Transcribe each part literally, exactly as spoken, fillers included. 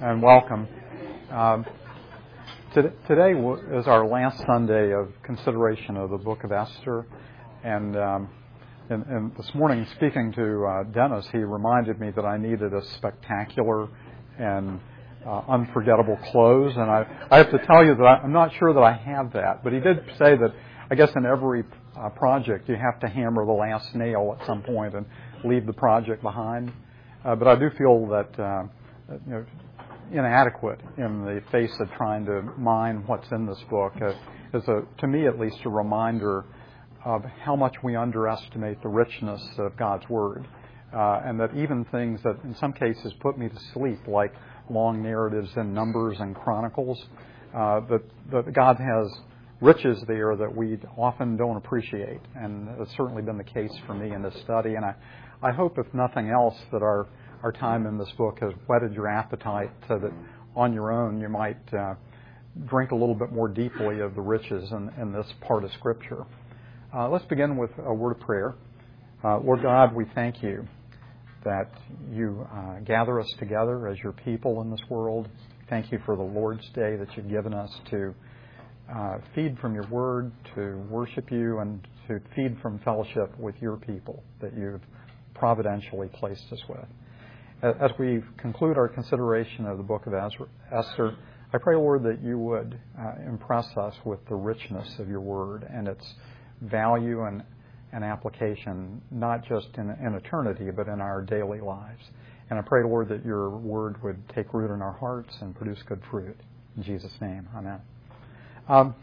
and welcome. Um, to, today is our last Sunday of consideration of the Book of Esther, and, um, and, and this morning, speaking to uh, Dennis, he reminded me that I needed a spectacular and uh, unforgettable close, and I, I have to tell you that I, I'm not sure that I have that, but he did say that I guess in every uh, project you have to hammer the last nail at some point and leave the project behind. Uh, but I do feel that uh, you know, inadequate in the face of trying to mine what's in this book uh, is, a, to me at least, a reminder of how much we underestimate the richness of God's Word, uh, and that even things that in some cases put me to sleep, like long narratives in Numbers and Chronicles, uh, that, that God has riches there that we often don't appreciate, and it's certainly been the case for me in this study. And I, I hope, if nothing else, that our, our time in this book has whetted your appetite so that on your own you might uh, drink a little bit more deeply of the riches in, in this part of Scripture. Uh, let's begin with a word of prayer. Uh, Lord God, we thank you that you uh, gather us together as your people in this world. Thank you for the Lord's Day that you've given us to Uh, feed from your word, to worship you, and to feed from fellowship with your people that you've providentially placed us with. As we conclude our consideration of the book of Esther, I pray, Lord, that you would uh, impress us with the richness of your word and its value and, and application, not just in, in eternity, but in our daily lives. And I pray, Lord, that your word would take root in our hearts and produce good fruit. In Jesus' name, amen. Um,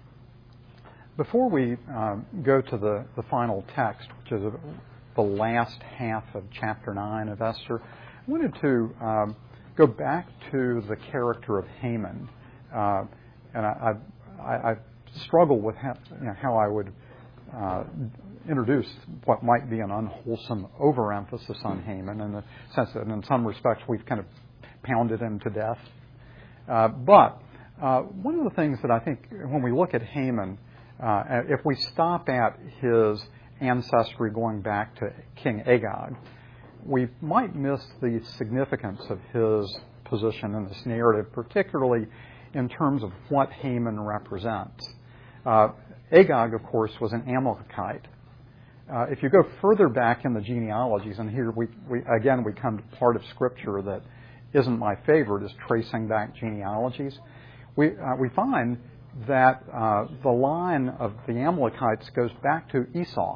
before we um, go to the, the final text, which is the last half of chapter nine of Esther, I wanted to um, go back to the character of Haman. Uh, and I, I, I struggle with how, you know, how I would uh, introduce what might be an unwholesome overemphasis on Haman, in the sense that in some respects we've kind of pounded him to death. Uh, but Uh, one of the things that I think when we look at Haman, uh, if we stop at his ancestry going back to King Agag, we might miss the significance of his position in this narrative, particularly in terms of what Haman represents. Uh, Agag, of course, was an Amalekite. Uh, if you go further back in the genealogies, and here we, we again we come to part of Scripture that isn't my favorite, is tracing back genealogies. We, uh, we find that uh, the line of the Amalekites goes back to Esau.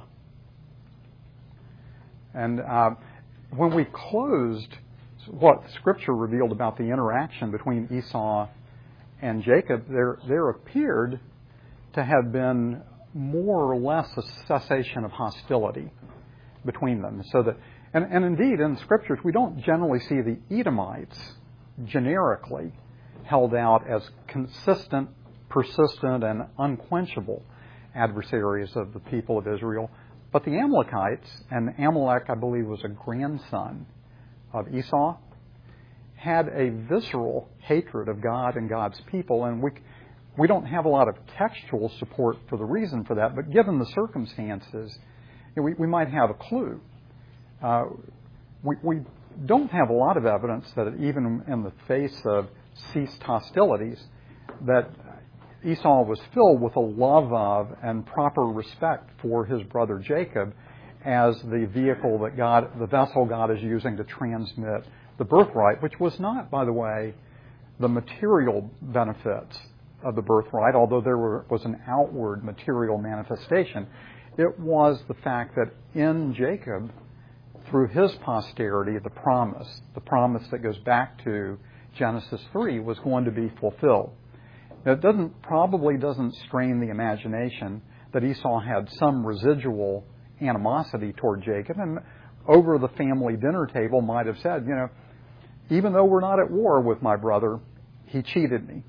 And uh, when we closed what Scripture revealed about the interaction between Esau and Jacob, there, there appeared to have been more or less a cessation of hostility between them. So that, and, and indeed, in the Scriptures, we don't generally see the Edomites generically held out as consistent, persistent, and unquenchable adversaries of the people of Israel. But the Amalekites, and Amalek, I believe, was a grandson of Esau, had a visceral hatred of God and God's people. And we we don't have a lot of textual support for the reason for that, but given the circumstances, you know, we, we might have a clue. Uh, we, we don't have a lot of evidence that even in the face of ceased hostilities, that Esau was filled with a love of and proper respect for his brother Jacob as the vehicle that God, the vessel God is using to transmit the birthright, which was not, by the way, the material benefits of the birthright, although there were, was an outward material manifestation. It was the fact that in Jacob, through his posterity, the promise, the promise that goes back to Genesis three, was going to be fulfilled. Now, it doesn't probably doesn't strain the imagination that Esau had some residual animosity toward Jacob, and over the family dinner table might have said, you know, even though we're not at war with my brother, he cheated me.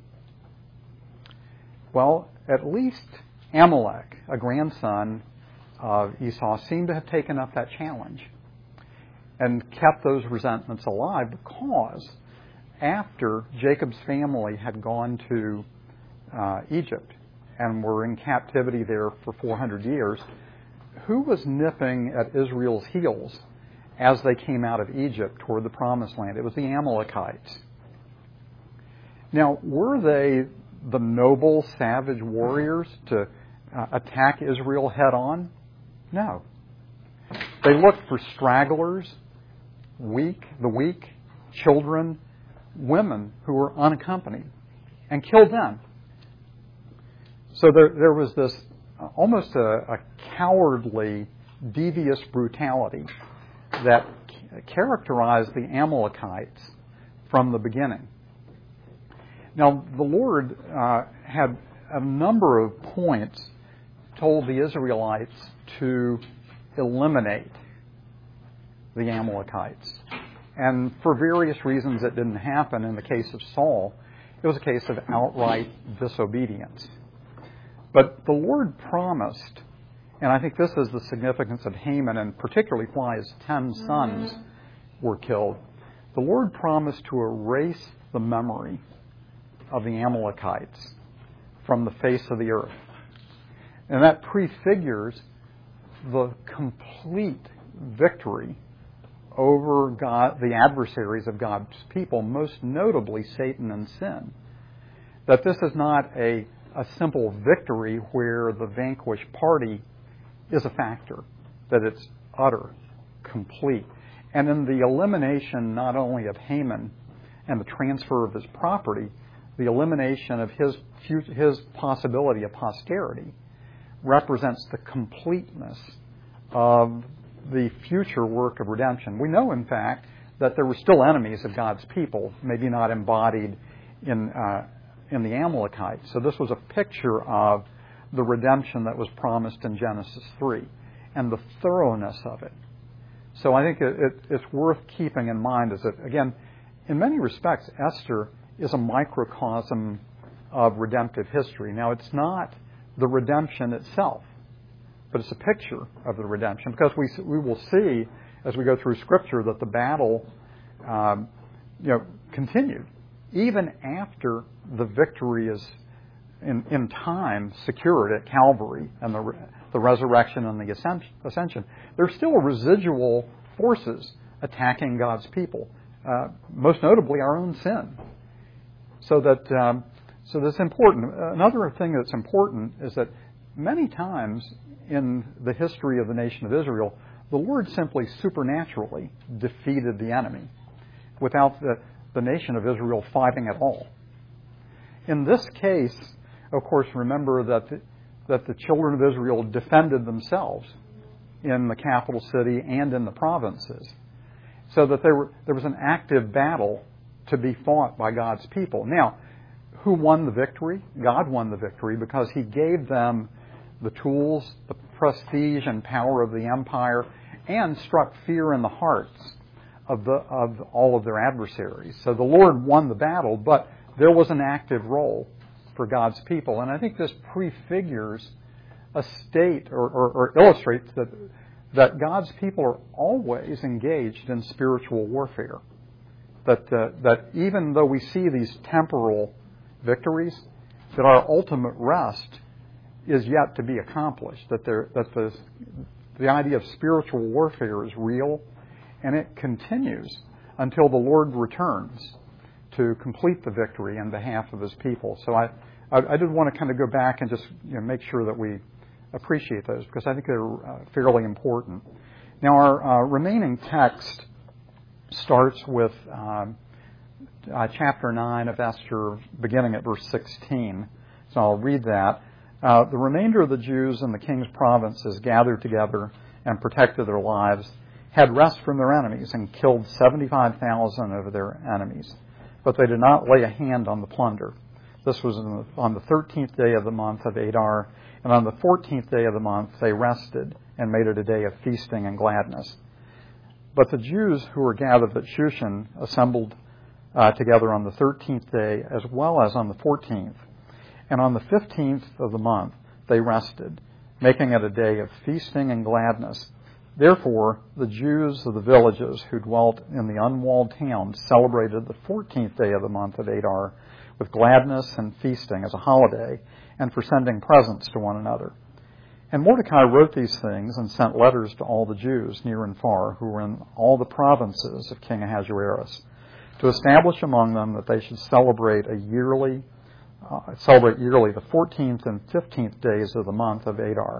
Well, at least Amalek, a grandson of Esau, seemed to have taken up that challenge and kept those resentments alive, because after Jacob's family had gone to uh, Egypt and were in captivity there for four hundred years, who was nipping at Israel's heels as they came out of Egypt toward the Promised Land? It was the Amalekites. Now, were they the noble, savage warriors to uh, attack Israel head on? No. They looked for stragglers, weak, the weak, children, women who were unaccompanied, and killed them. So there, there was this uh, almost a, a cowardly, devious brutality that c- characterized the Amalekites from the beginning. Now, the Lord uh, had a number of points told the Israelites to eliminate the Amalekites. And for various reasons it didn't happen. In the case of Saul, it was a case of outright disobedience. But the Lord promised, and I think this is the significance of Haman, and particularly why his ten sons were killed. The Lord promised to erase the memory of the Amalekites from the face of the earth. And that prefigures the complete victory over God, the adversaries of God's people, most notably Satan and sin. That this is not a, a simple victory where the vanquished party is a factor, that it's utter, complete. And in the elimination not only of Haman and the transfer of his property, the elimination of his his possibility of posterity represents the completeness of the future work of redemption. We know, in fact, that there were still enemies of God's people, maybe not embodied in uh, in the Amalekites. So this was a picture of the redemption that was promised in Genesis three and the thoroughness of it. So I think it, it, it's worth keeping in mind is that, again, in many respects, Esther is a microcosm of redemptive history. Now, it's not the redemption itself, but it's a picture of the redemption, because we we will see as we go through Scripture that the battle, um, you know, continued even after the victory is in, in time secured at Calvary and the the resurrection and the ascension. There's still residual forces attacking God's people, uh, most notably our own sin. So that um, so that's important. Another thing that's important is that many times in the history of the nation of Israel, the Lord simply supernaturally defeated the enemy without the, the nation of Israel fighting at all. In this case, of course, remember that the, that the children of Israel defended themselves in the capital city and in the provinces, so that there were there was an active battle to be fought by God's people. Now, who won the victory? God won the victory because He gave them the tools, the prestige and power of the empire, and struck fear in the hearts of the of all of their adversaries. So the Lord won the battle, but there was an active role for God's people. And I think this prefigures a state or, or, or illustrates that that God's people are always engaged in spiritual warfare. That uh, that even though we see these temporal victories, that our ultimate rest is yet to be accomplished. That there that the the idea of spiritual warfare is real, and it continues until the Lord returns to complete the victory on behalf of His people. So I I, I did want to kind of go back and just you know, make sure that we appreciate those, because I think they're uh, fairly important. Now our uh, remaining text starts with um, uh, chapter nine of Esther, beginning at verse sixteen. So I'll read that. Uh, the remainder of the Jews in the king's provinces gathered together and protected their lives, had rest from their enemies, and killed seventy-five thousand of their enemies. But they did not lay a hand on the plunder. This was in the, on the thirteenth day of the month of Adar, and on the fourteenth day of the month they rested and made it a day of feasting and gladness. But the Jews who were gathered at Shushan assembled uh, together on the thirteenth day as well as on the fourteenth. And on the fifteenth of the month they rested, making it a day of feasting and gladness. Therefore, the Jews of the villages who dwelt in the unwalled towns celebrated the fourteenth day of the month of Adar with gladness and feasting as a holiday, and for sending presents to one another. And Mordecai wrote these things and sent letters to all the Jews near and far who were in all the provinces of King Ahasuerus, to establish among them that they should celebrate a yearly, uh, celebrate yearly the fourteenth and fifteenth days of the month of Adar,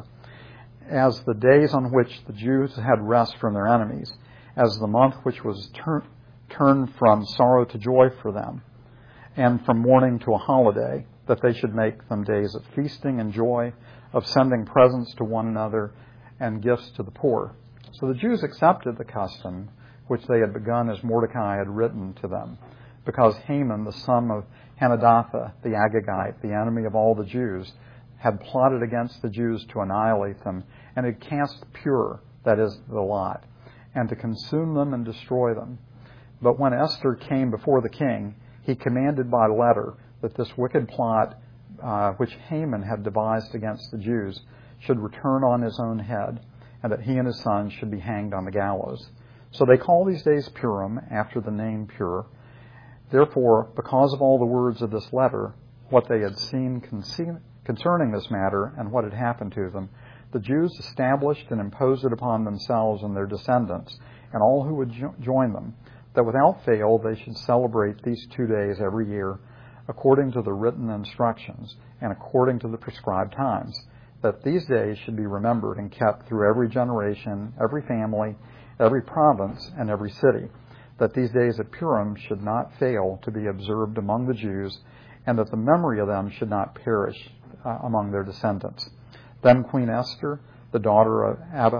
as the days on which the Jews had rest from their enemies, as the month which was tur- turned from sorrow to joy for them, and from mourning to a holiday, that they should make them days of feasting and joy, of sending presents to one another and gifts to the poor. So the Jews accepted the custom which they had begun as Mordecai had written to them, because Haman, the son of Hammedatha, the Agagite, the enemy of all the Jews, had plotted against the Jews to annihilate them, and had cast Pur, that is, the lot, and to consume them and destroy them. But when Esther came before the king, he commanded by letter that this wicked plot, uh, which Haman had devised against the Jews, should return on his own head, and that he and his sons should be hanged on the gallows. So they call these days Purim, after the name Pur. Therefore, because of all the words of this letter, what they had seen concerning this matter and what had happened to them, the Jews established and imposed it upon themselves and their descendants, and all who would jo- join them, that without fail they should celebrate these two days every year, according to the written instructions and according to the prescribed times, that these days should be remembered and kept through every generation, every family, every province, and every city, that these days of Purim should not fail to be observed among the Jews, and that the memory of them should not perish uh, among their descendants. Then Queen Esther, the daughter of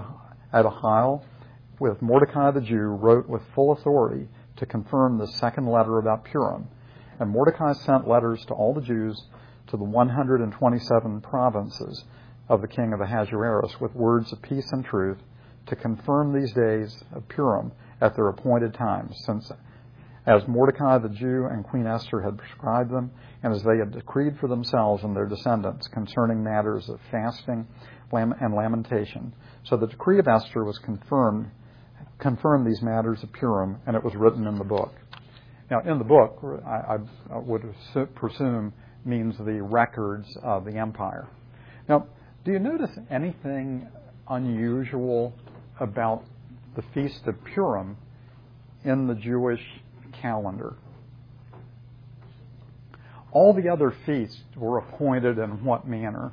Abihail, with Mordecai the Jew, wrote with full authority to confirm the second letter about Purim. And Mordecai sent letters to all the Jews to the one hundred twenty-seven provinces of the king of Ahasuerus with words of peace and truth, to confirm these days of Purim at their appointed times, since as Mordecai the Jew and Queen Esther had prescribed them, and as they had decreed for themselves and their descendants concerning matters of fasting and lamentation. So the decree of Esther was confirmed, confirmed these matters of Purim, and it was written in the book. Now, in the book, I, I would presume means the records of the empire. Now, do you notice anything unusual about the Feast of Purim in the Jewish calendar? All the other feasts were appointed in what manner?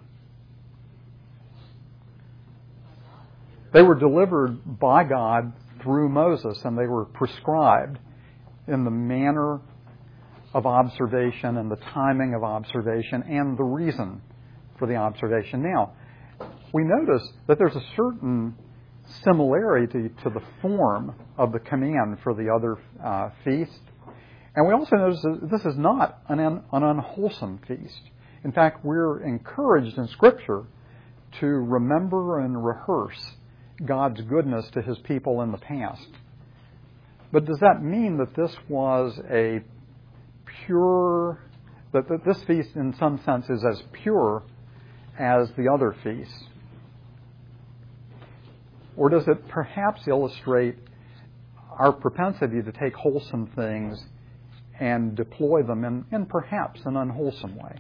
They were delivered by God through Moses, and they were prescribed in the manner of observation and the timing of observation and the reason for the observation. Now, we notice that there's a certain similarity to the form of the command for the other uh, feasts. And we also notice that this is not an, un- an unwholesome feast. In fact, we're encouraged in Scripture to remember and rehearse God's goodness to His people in the past. But does that mean that this was a pure, that, that this feast in some sense is as pure as the other feasts? Or does it perhaps illustrate our propensity to take wholesome things and deploy them in, in perhaps an unwholesome way?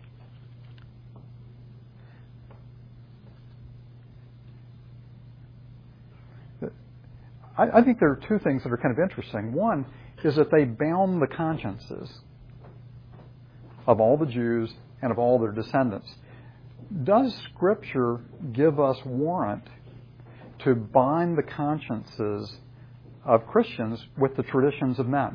I, I think there are two things that are kind of interesting. One is that they bound the consciences of all the Jews and of all their descendants. Does Scripture give us warrant to bind the consciences of Christians with the traditions of men?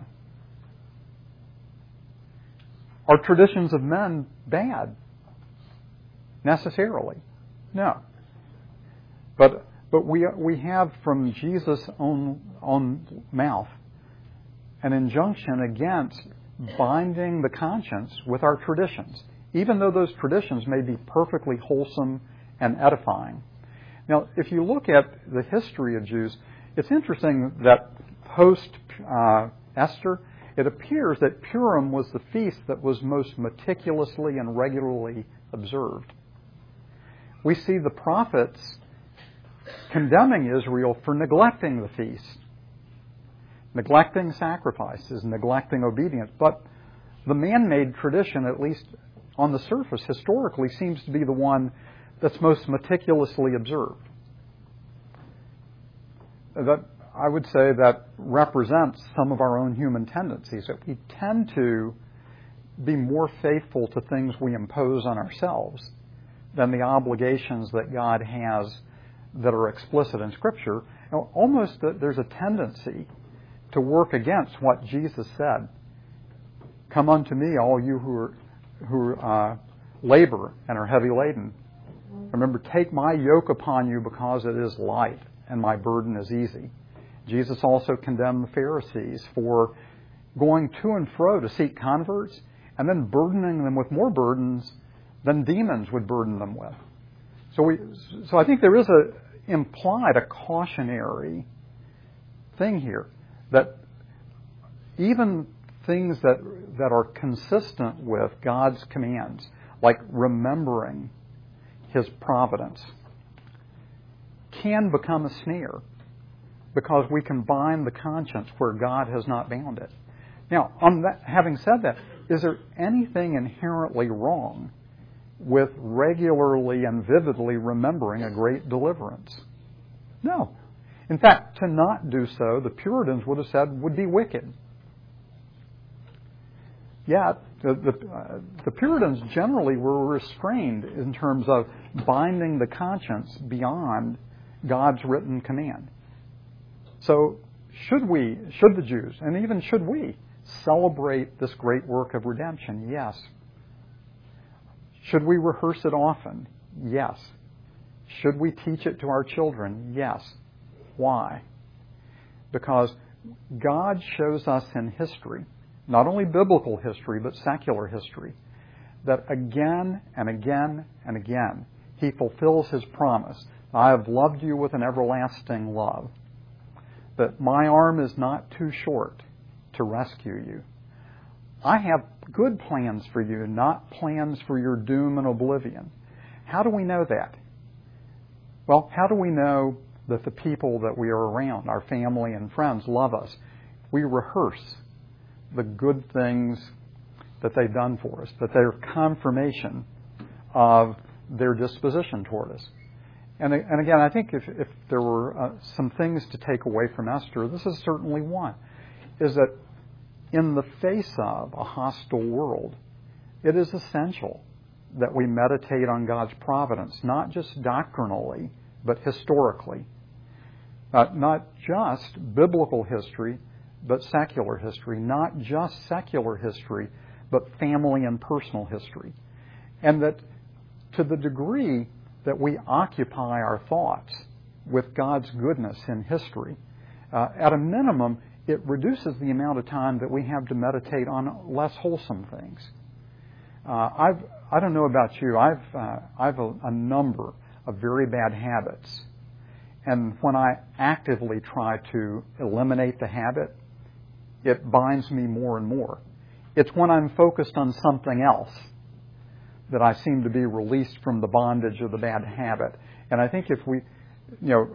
Are traditions of men bad? Necessarily? No. But but we we have from Jesus' own own mouth an injunction against binding the conscience with our traditions, even though those traditions may be perfectly wholesome and edifying. Now, if you look at the history of Jews, it's interesting that post uh, Esther, it appears that Purim was the feast that was most meticulously and regularly observed. We see the prophets condemning Israel for neglecting the feast, neglecting sacrifices, neglecting obedience. But the man-made tradition, at least on the surface, historically, seems to be the one that's most meticulously observed. That I would say that represents some of our own human tendencies, that we tend to be more faithful to things we impose on ourselves than the obligations that God has that are explicit in Scripture. You know, almost that there's a tendency to work against what Jesus said. Come unto me, all you who are, who uh, labor and are heavy laden. Remember, take my yoke upon you because it is light and my burden is easy. Jesus also condemned the Pharisees for going to and fro to seek converts and then burdening them with more burdens than demons would burden them with. So we, so I think there is a implied a cautionary thing here that even things that that are consistent with God's commands, like remembering His providence, can become a snare because we can bind the conscience where God has not bound it. Now, on that, having said that, is there anything inherently wrong with regularly and vividly remembering a great deliverance? No. In fact, to not do so, the Puritans would have said, would be wicked. Yet, the, the, uh, the Puritans generally were restrained in terms of binding the conscience beyond God's written command. So, should we, should the Jews, and even should we, celebrate this great work of redemption? Yes. Should we rehearse it often? Yes. Should we teach it to our children? Yes. Why? Because God shows us in history, not only biblical history, but secular history, that again and again and again, He fulfills His promise. I have loved you with an everlasting love. That my arm is not too short to rescue you. I have good plans for you, not plans for your doom and oblivion. How do we know that? Well, how do we know that the people that we are around, our family and friends, love us? We rehearse the good things that they've done for us, that they're confirmation of their disposition toward us. And, and again, I think if, if there were uh, some things to take away from Esther, this is certainly one, is that in the face of a hostile world, it is essential that we meditate on God's providence, not just doctrinally, but historically. Uh, not just biblical history, but secular history. Not just secular history, but family and personal history. And that to the degree that we occupy our thoughts with God's goodness in history, uh, at a minimum, it reduces the amount of time that we have to meditate on less wholesome things. Uh, I've, I don't know about you, I've, uh, I've a, a number of very bad habits. And when I actively try to eliminate the habit, it binds me more and more. It's when I'm focused on something else that I seem to be released from the bondage of the bad habit. And I think if we, you know,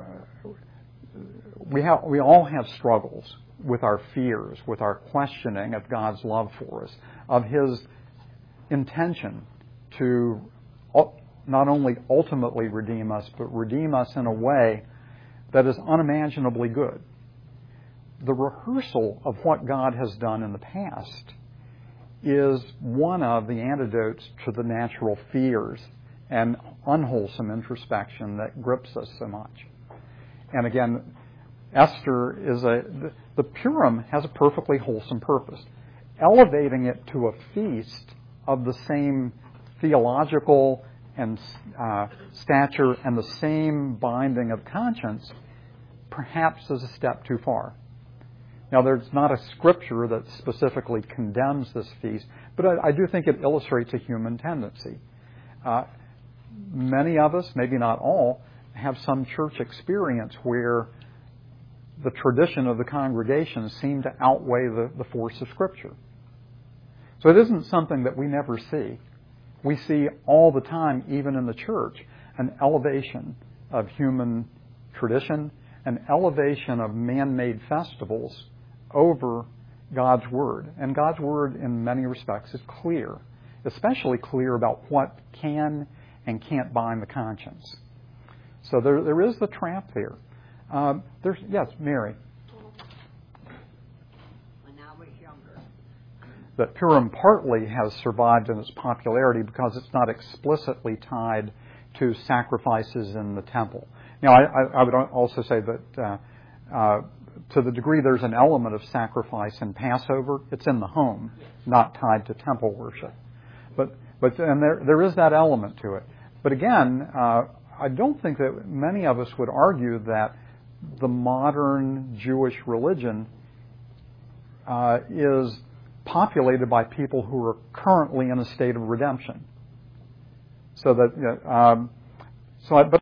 we have, we all have struggles with our fears, with our questioning of God's love for us, of His intention to not only ultimately redeem us, but redeem us in a way that is unimaginably good. The rehearsal of what God has done in the past is one of the antidotes to the natural fears and unwholesome introspection that grips us so much. And again, Esther is a, the, the Purim has a perfectly wholesome purpose. Elevating it to a feast of the same theological and uh, stature and the same binding of conscience perhaps is a step too far. Now, there's not a scripture that specifically condemns this feast, but I, I do think it illustrates a human tendency. Uh, many of us, maybe not all, have some church experience where the tradition of the congregation seemed to outweigh the, the force of Scripture. So it isn't something that we never see. We see all the time, even in the church, an elevation of human tradition, an elevation of man-made festivals over God's Word. And God's Word, in many respects, is clear, especially clear about what can and can't bind the conscience. So there, there is the trap there. Um, there's yes, Mary. that Purim partly has survived in its popularity because it's not explicitly tied to sacrifices in the temple. Now, I, I, I would also say that uh, uh, to the degree there's an element of sacrifice in Passover, it's in the home, not tied to temple worship. But but and there there is that element to it. But again, uh, I don't think that many of us would argue that the modern Jewish religion uh, is populated by people who are currently in a state of redemption. So that you know, um, so I, but